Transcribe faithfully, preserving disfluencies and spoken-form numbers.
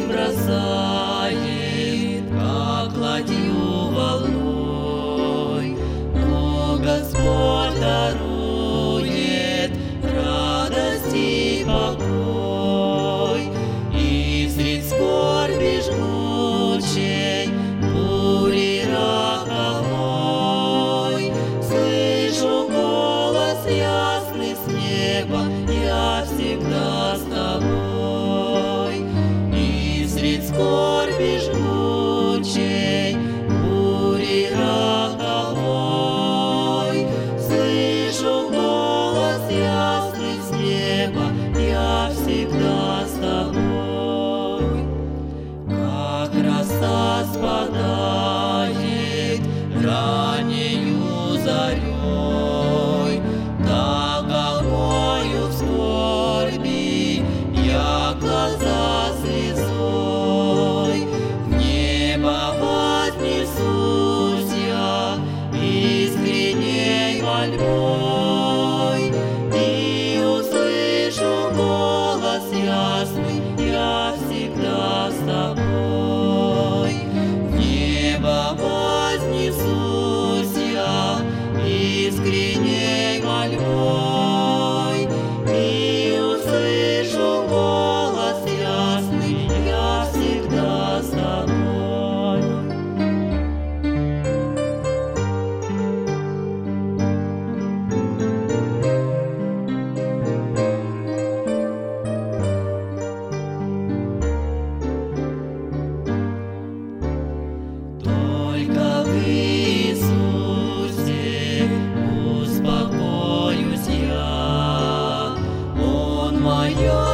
бросает, как ладью волной, но Господь дарует радость и покой. И средь скорби жгучей, бури роковой, слышу голос ясный с неба: я всегда с тобой. И средь скорби жгучей, бури роковой, слышу голос ясный с неба: я всегда с тобой. Как роса спадает раннею зарей, так голубою в скорби я глаза слезой. В небо вознесусь я искренней мольбой, и услышу голос ясный: я всегда с тобой. В небо вознесусь я искренней мольбой, и услышу голос ясный: я всегда с тобой. Только в Иисусе успокоюсь я, Он моя